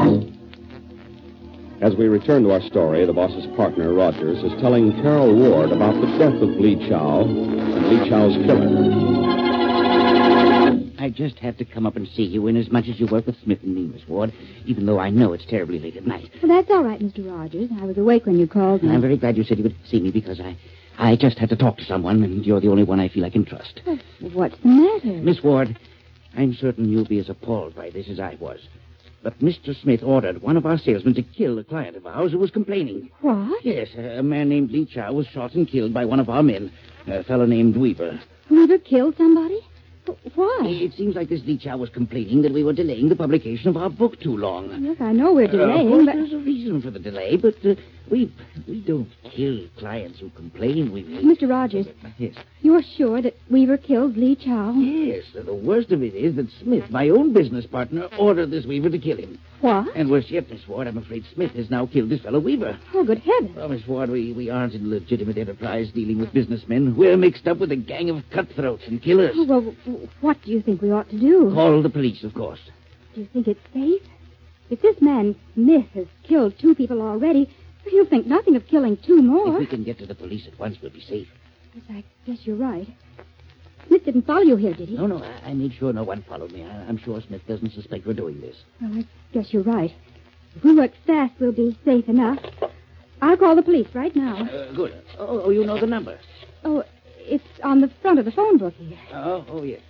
As we return to our story, the boss's partner, Rogers, is telling Carol Ward about the death of Lee Chow and Lee Chow's killer. I just had to come up and see you inasmuch as you work with Smith and me, Miss Ward, even though I know it's terribly late at night. Well, that's all right, Mr. Rogers. I was awake when you called me. I'm very glad you said you would see me because I just had to talk to someone, and you're the only one I feel I can trust. Well, what's the matter? Miss Ward, I'm certain you'll be as appalled by this as I was. But Mr. Smith ordered one of our salesmen to kill a client of ours who was complaining. What? Yes, a man named Lee Chow was shot and killed by one of our men, a fellow named Weaver. Weaver killed somebody? Why? It seems like this Lee Chow was complaining that we were delaying the publication of our book too long. Yes, I know we're delaying, of course, but... there's a reason for the delay, but we don't kill clients who complain. We Mr. Rogers. Yes. You're sure that Weaver killed Lee Chow? Yes. The worst of it is that Smith, my own business partner, ordered this Weaver to kill him. What? And worse yet, Miss Ward, I'm afraid Smith has now killed this fellow Weaver. Oh, good heavens. Well, Miss Ward, we aren't in legitimate enterprise dealing with businessmen. We're mixed up with a gang of cutthroats and killers. Oh, well, what do you think we ought to do? Call the police, of course. Do you think it's safe? If this man Smith has killed 2 people already, he'll think nothing of killing 2 more. If we can get to the police at once, we'll be safe. Yes, I guess you're right. Smith didn't follow you here, did he? No, I made sure no one followed me. I'm sure Smith doesn't suspect we're doing this. Well, I guess you're right. If we work fast, we'll be safe enough. I'll call the police right now. Good. Oh, you know the number? Oh, it's on the front of the phone book here. Oh, yes.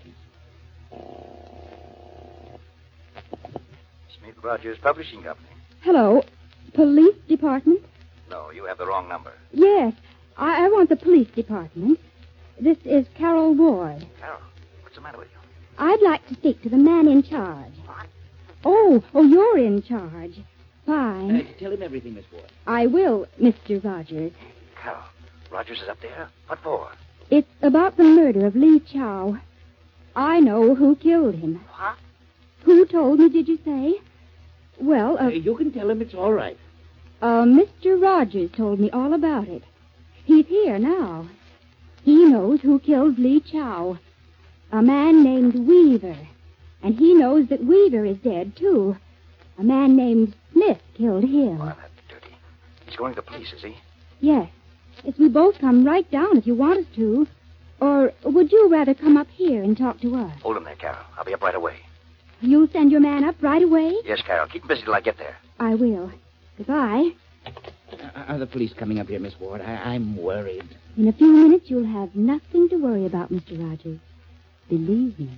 Smith Rogers Publishing Company. Hello. Police department? No, you have the wrong number. Yes. I want the police department. This is Carol Ward. Carol, what's the matter with you? I'd like to speak to the man in charge. What? Oh, you're in charge. Fine. Tell him everything, Miss Ward. I will, Mr. Rogers. Carol, Rogers is up there? What for? It's about the murder of Lee Chow. I know who killed him. What? Who told me, did you say? Well, you can tell him it's all right. Mr. Rogers told me all about it. He's here now. He knows who killed Lee Chow. A man named Weaver. And he knows that Weaver is dead, too. A man named Smith killed him. Well, that's dirty. He's going to the police, is he? Yes. If we both come right down if you want us to. Or would you rather come up here and talk to us? Hold him there, Carol. I'll be up right away. You'll send your man up right away? Yes, Carol. Keep him busy till I get there. I will. Goodbye. Are the police coming up here, Miss Ward? I'm worried. In a few minutes, you'll have nothing to worry about, Mr. Rogers. Believe me.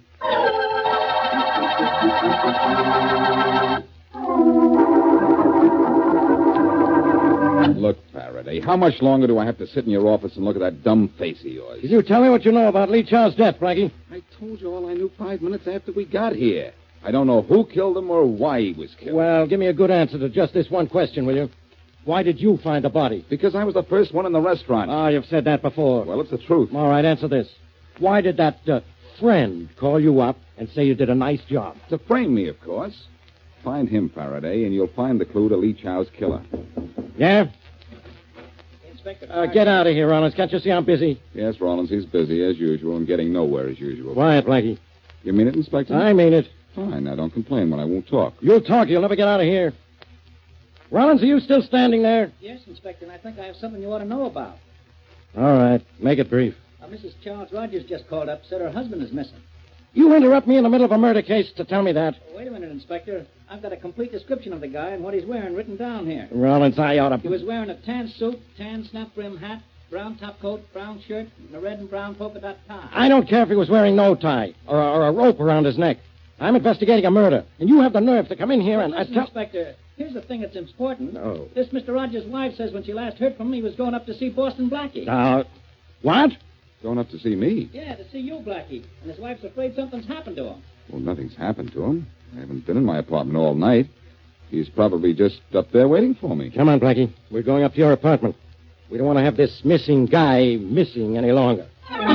Look, Parrot, Faraday. How much longer do I have to sit in your office and look at that dumb face of yours? Did you tell me what you know about Lee Chow's death, Blackie? I told you all I knew 5 minutes after we got here. I don't know who killed him or why he was killed. Well, give me a good answer to just this one question, will you? Why did you find the body? Because I was the first one in the restaurant. Ah, you've said that before. Well, it's the truth. All right, answer this. Why did that friend call you up and say you did a nice job? To frame me, of course. Find him, Faraday, and you'll find the clue to Lee Chow's killer. Yeah? Inspector. Get out of here, Rollins. Can't you see I'm busy? Yes, Rollins, he's busy as usual and getting nowhere as usual. Quiet, Blackie. You mean it, Inspector? I mean it. Fine, now don't complain when I won't talk. You'll talk. You'll never get out of here. Rollins, are you still standing there? Yes, Inspector, and I think I have something you ought to know about. All right. Make it brief. Mrs. Charles Rogers just called up, said her husband is missing. You interrupt me in the middle of a murder case to tell me that. Wait a minute, Inspector. I've got a complete description of the guy and what he's wearing written down here. Rollins, I ought to... He was wearing a tan suit, tan snap-brim hat, brown top coat, brown shirt, and a red and brown polka dot tie. I don't care if he was wearing no tie or a rope around his neck. I'm investigating a murder, and you have the nerve to come in here and... Listen, Inspector, here's the thing that's important. No. This Mr. Rogers' wife says when she last heard from him, he was going up to see Boston Blackie. What? Going up to see me? Yeah, to see you, Blackie. And his wife's afraid something's happened to him. Well, nothing's happened to him. I haven't been in my apartment all night. He's probably just up there waiting for me. Come on, Blackie. We're going up to your apartment. We don't want to have this missing guy missing any longer.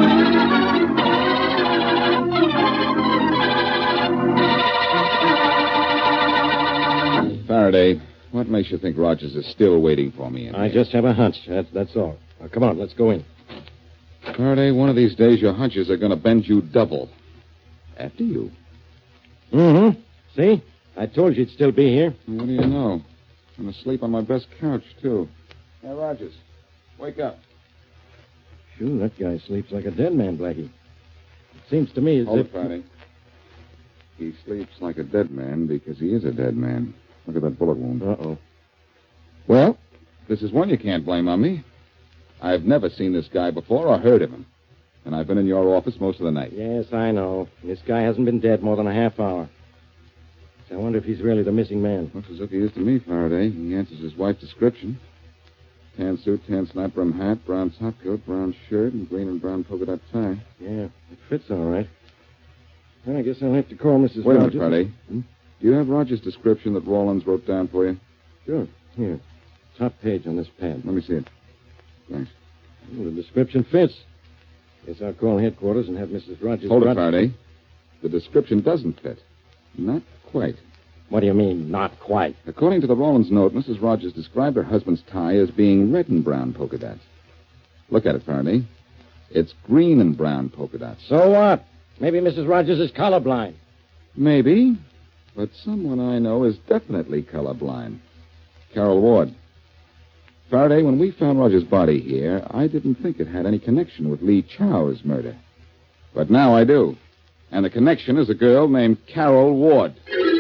Faraday, what makes you think Rogers is still waiting for me? I just have a hunch. That's all. Now, come on, let's go in. Faraday, one of these days your hunches are going to bend you double. After you. Mm-hmm. See? I told you you'd still be here. What do you know? I'm asleep on my best couch, too. Hey, Rogers, wake up. Sure, that guy sleeps like a dead man, Blackie. It seems to me as Hold if... it, Faraday. He sleeps like a dead man because he is a dead man. Look at that bullet wound. Uh-oh. Well, this is one you can't blame on me. I've never seen this guy before or heard of him. And I've been in your office most of the night. Yes, I know. This guy hasn't been dead more than a half hour. I wonder if he's really the missing man. Looks as if he is to me, Faraday. He answers his wife's description. Tan suit, tan snap-brim hat, brown top coat, brown shirt, and green and brown polka dot tie. Yeah, it fits all right. Well, I guess I'll have to call Mrs. Wait a Rogers. minute, Faraday. Do you have Rogers' description that Rawlins wrote down for you? Sure. Here. Top page on this pad. Let me see it. Thanks. Well, the description fits. Guess I'll call headquarters and have Mrs. Rogers... Hold it, Faraday. The description doesn't fit. Not quite. What do you mean, not quite? According to the Rawlins note, Mrs. Rogers described her husband's tie as being red and brown polka dots. Look at it, Faraday. It's green and brown polka dots. So what? Maybe Mrs. Rogers is colorblind. Maybe. But someone I know is definitely colorblind. Carol Ward. Faraday, when we found Rogers' body here, I didn't think it had any connection with Lee Chow's murder. But now I do. And the connection is a girl named Carol Ward.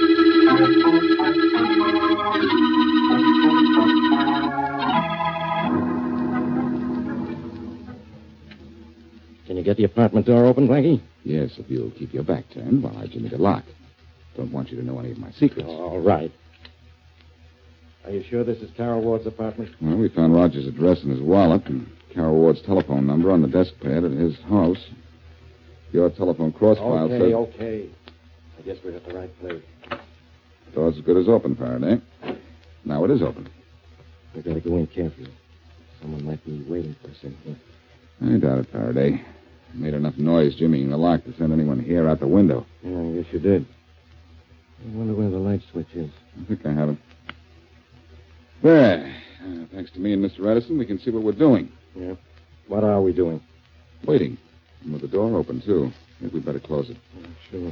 Can you get the apartment door open, Blackie? Yes, if you'll keep your back turned while I jimmy the lock. Don't want you to know any of my secrets. All right. Are you sure this is Carol Ward's apartment? Well, we found Rogers' address in his wallet and Carol Ward's telephone number on the desk pad at his house. Your telephone cross file says... Okay. I guess we're at the right place. The door's as good as open, Faraday. Now it is open. We've got to go in carefully. Someone might be waiting for us in here. I doubt it, Faraday. I made enough noise jimmying the lock to send anyone here out the window. Yeah, I guess you did. I wonder where the light switch is. I think I have it. There. Thanks to me and Mr. Edison, we can see what we're doing. Yeah? What are we doing? Waiting. And with the door open, too. I think we'd better close it. Sure.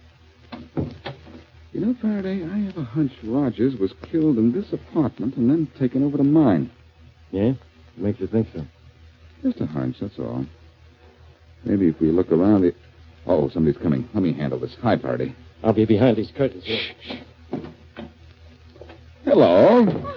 You know, Faraday, I have a hunch Rogers was killed in this apartment and then taken over to mine. Yeah? What makes you think so? Just a hunch, that's all. Maybe if we look around the... Oh, somebody's coming. Let me handle this. Hi, Faraday. I'll be behind these curtains here. Hello.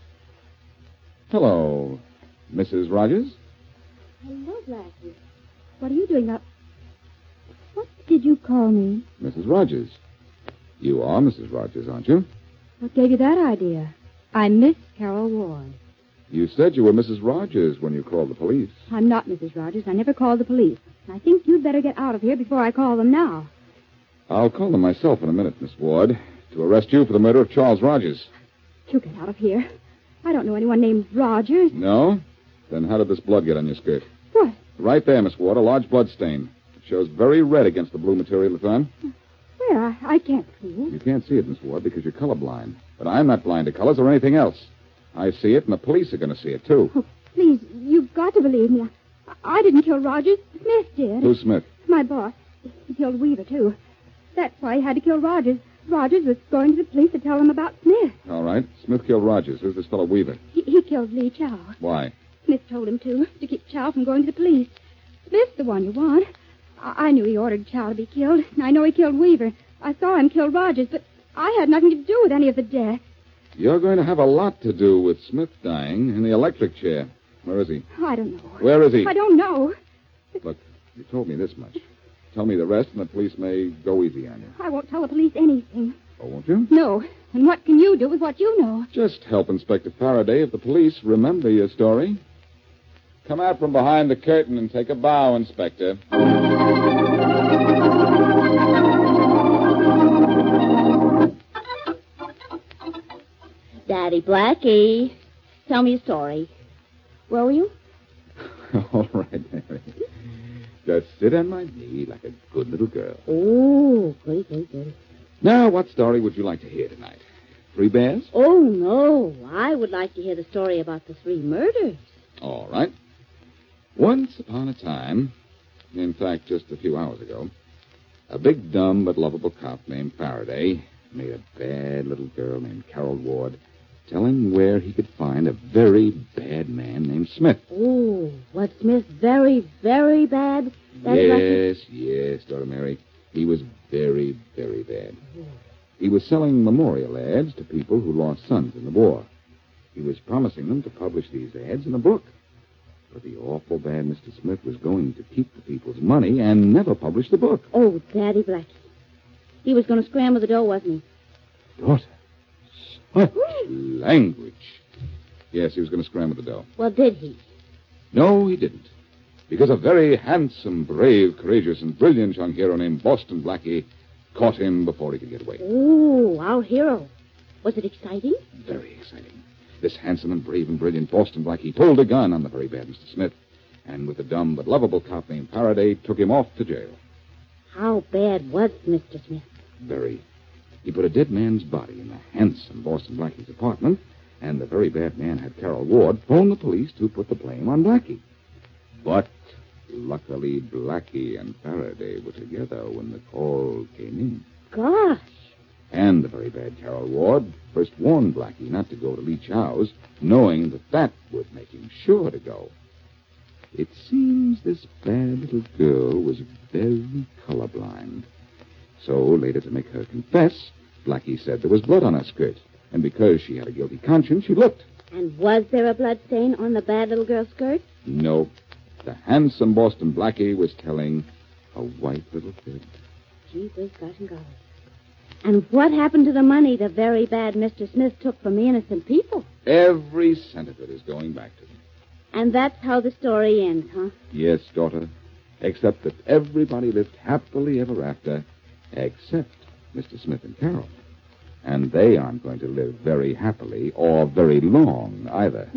Hello, Mrs. Rogers? Hello, Blackie. What are you doing up? What did you call me? Mrs. Rogers. You are Mrs. Rogers, aren't you? What gave you that idea? I'm Miss Carol Ward. You said you were Mrs. Rogers when you called the police. I'm not Mrs. Rogers. I never called the police. I think you'd better get out of here before I call them now. I'll call them myself in a minute, Miss Ward, to arrest you for the murder of Charles Rogers. You get out of here. I don't know anyone named Rogers. No? Then how did this blood get on your skirt? What? Right there, Miss Ward, a large blood stain. It shows very red against the blue material it's on. Where? I can't see it. You can't see it, Miss Ward, because you're colorblind. But I'm not blind to colors or anything else. I see it, and the police are going to see it, too. Oh, please, you've got to believe me. I didn't kill Rogers. Smith did. Who's Smith? My boss. He killed Weaver, too. That's why he had to kill Rogers. Rogers was going to the police to tell them about Smith. All right. Smith killed Rogers. Who's this fellow Weaver? He killed Lee Chow. Why? Smith told him to keep Chow from going to the police. Smith's the one you want. I knew he ordered Chow to be killed, and I know he killed Weaver. I saw him kill Rogers, but I had nothing to do with any of the deaths. You're going to have a lot to do with Smith dying in the electric chair. Where is he? I don't know. Where is he? I don't know. Look, you told me this much. Tell me the rest, and the police may go easy on you. I won't tell the police anything. Oh, won't you? No. And what can you do with what you know? Just help Inspector Faraday if the police remember your story. Come out from behind the curtain and take a bow, Inspector. Daddy Blackie, tell me a story. Where were you? All right, Mary. Just sit on my knee like a good little girl. Oh, goody. Now, what story would you like to hear tonight? Three Bears? Oh, no. I would like to hear the story about the 3 murders. All right. Once upon a time, in fact, just a few hours ago, a big, dumb, but lovable cop named Faraday made a bad little girl named Carol Ward tell him where he could find a very bad man named Smith. Oh, was Smith very, very bad? Yes, Dora Mary. He was very, very bad. He was selling memorial ads to people who lost sons in the war. He was promising them to publish these ads in a book. But the awful bad Mr. Smith was going to keep the people's money and never publish the book. Oh, Daddy Blackie. He was going to scramble the dough, wasn't he? Daughter, such language. Yes, he was going to scramble the dough. Well, did he? No, he didn't. Because a very handsome, brave, courageous, and brilliant young hero named Boston Blackie caught him before he could get away. Oh, our hero. Was it exciting? Very exciting. This handsome and brave and brilliant Boston Blackie pulled a gun on the very bad Mr. Smith, and with a dumb but lovable cop named Faraday, took him off to jail. How bad was Mr. Smith? Very. He put a dead man's body in the handsome Boston Blackie's apartment, and the very bad man had Carol Ward phone the police to put the blame on Blackie. But luckily, Blackie and Faraday were together when the call came in. Gosh. And the very bad Carol Ward first warned Blackie not to go to Lee Chow's, knowing that would make him sure to go. It seems this bad little girl was very colorblind. So, later to make her confess, Blackie said there was blood on her skirt. And because she had a guilty conscience, she looked. And was there a blood stain on the bad little girl's skirt? No. The handsome Boston Blackie was telling a white little fib. Gee whiz, gosh and golly. And what happened to the money the very bad Mr. Smith took from the innocent people? Every cent of it is going back to them. And that's how the story ends, huh? Yes, daughter. Except that everybody lived happily ever after, except Mr. Smith and Carol. And they aren't going to live very happily or very long either.